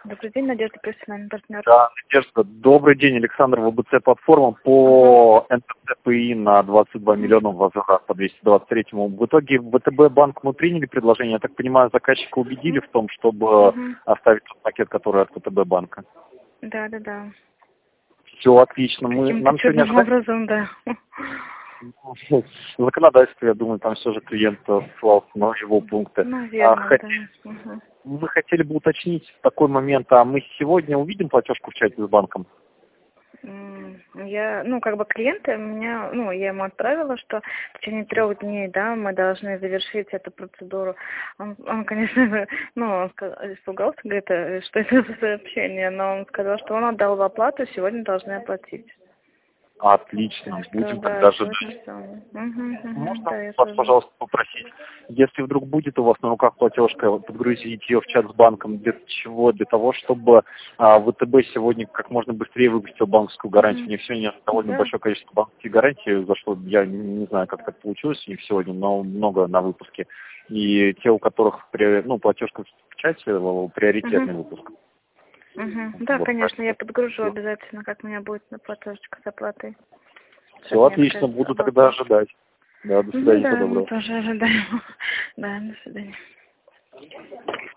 Добрый день, Надежда, профессиональный партнер. Да, Надежда, добрый день, Александр, ВБЦ платформа по НТЦПИ на 22 миллиона возврат по 223-му. В итоге в ВТБ банк мы приняли предложение, я так понимаю, заказчика убедили в том, чтобы оставить тот пакет, который от ВТБ банка. Да. Все отлично. Каким-то чудным образом, да. В законодательстве, я думаю, там все же клиент ссылался на его пункты. Наверное, да. Мы хотели бы уточнить такой момент, а мы сегодня увидим платежку в чате с банком? Клиенты меня, я ему отправила, что в течение 3 дней, да, мы должны завершить эту процедуру. Он конечно, он испугался, говорит, что это за сообщение, но он сказал, что он отдал в оплату, сегодня должны оплатить. Отлично, будем тогда ждать. Можно вас, пожалуйста, попросить, если вдруг будет у вас на руках платежка, подгрузить ее в чат с банком. Для чего? Для того, чтобы ВТБ сегодня как можно быстрее выпустил банковскую гарантию. У них сегодня довольно большое количество банковских гарантий зашло. Я не знаю, как так получилось у них сегодня, но много на выпуске. И те, у которых платежка в чате, приоритетный выпуск. Да, конечно, я подгружу обязательно, как у меня будет на платежечка с оплатой. Все отлично, буду тогда ожидать. Да, до свидания, всего доброго. Мы тоже ожидаем. Да, до свидания.